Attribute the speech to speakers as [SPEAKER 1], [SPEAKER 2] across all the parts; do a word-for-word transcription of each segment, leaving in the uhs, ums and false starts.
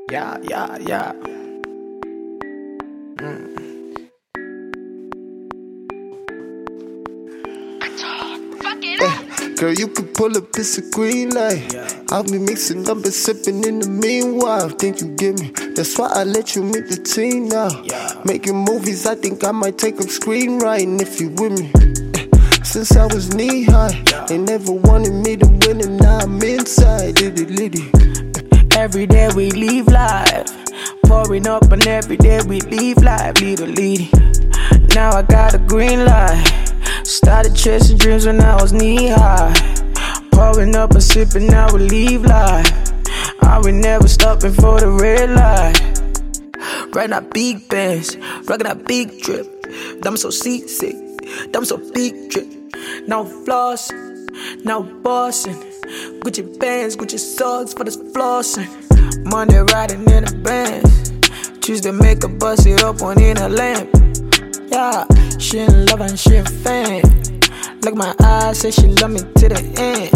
[SPEAKER 1] Yeah, yeah, yeah. Mm.
[SPEAKER 2] Yeah. Girl, you can pull up, it's a green light. I'll be mixing up and sipping in the meanwhile. Think you get me? That's why I let you meet the team now. Making movies, I think I might take up screenwriting if you with me. Since I was knee high, they never wanted me to win, and now I'm inside. Litty, litty.
[SPEAKER 1] Every day we leave life, pouring up, and every day we leave life, little lady. Now I got a green light. Started chasing dreams when I was knee high. Pouring up and sipping, now we leave life. I will never stopping for the red light. Riding out big bands, rocking out big drip. I'm so seasick, I'm so big drip. Now I'm flossing, now I'm bossing. Gucci bands, Gucci socks for this flossing. Money riding in the bands. Choose to make a bust it up on in a lamp. Yeah, she in love and she a fan. Look my eyes, say she love me to the end.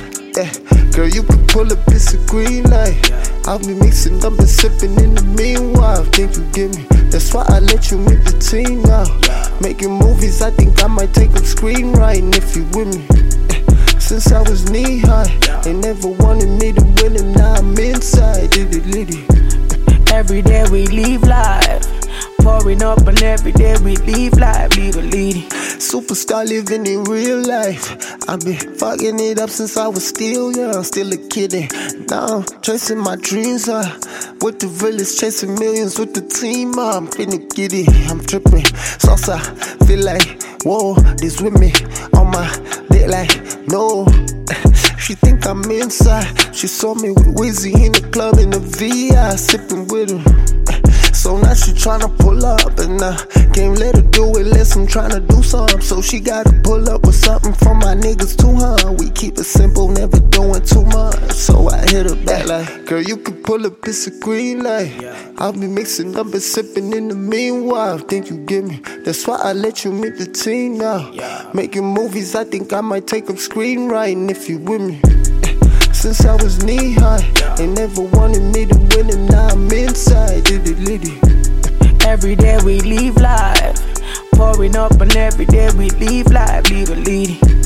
[SPEAKER 2] Yeah, girl, you can pull up, it's a green light. I'll be mixing up and sipping in the meanwhile. Think you get me? That's why I let you meet the team now. Making movies, I think I might take up screenwriting if you with me. Since I was knee high, they never wanted me to win, and now I'm inside. Litty, litty.
[SPEAKER 1] Every day we leave life, pouring up, and every day we leave life, little lady.
[SPEAKER 2] Superstar living in real life. I've been fucking it up since I was still young, still a kid. Now I'm chasing my dreams uh, with the realest, chasing millions with the team. Uh, I'm finna get it, I'm tripping. Salsa, feel like, whoa, this with me on my dick like, no. She think I'm inside. She saw me with Weezy in the club in the V I, sipping with him. So now she tryna pull up, and I can't let her do it unless I'm tryna do something. So she gotta pull up with something from my niggas too, huh? We keep it simple, never doing too much. So I hit her back like, girl, you can pull up, it's a green light. I'll be mixing up and sipping in the meanwhile. Think you get me? That's why I let you meet the team now. Making movies, I think I might take up screenwriting if you with me. Since I was knee high, they never wanted me to win, and now I'm inside. Litty, litty.
[SPEAKER 1] Every day we leave life, pouring up, and every day we leave life, little lady.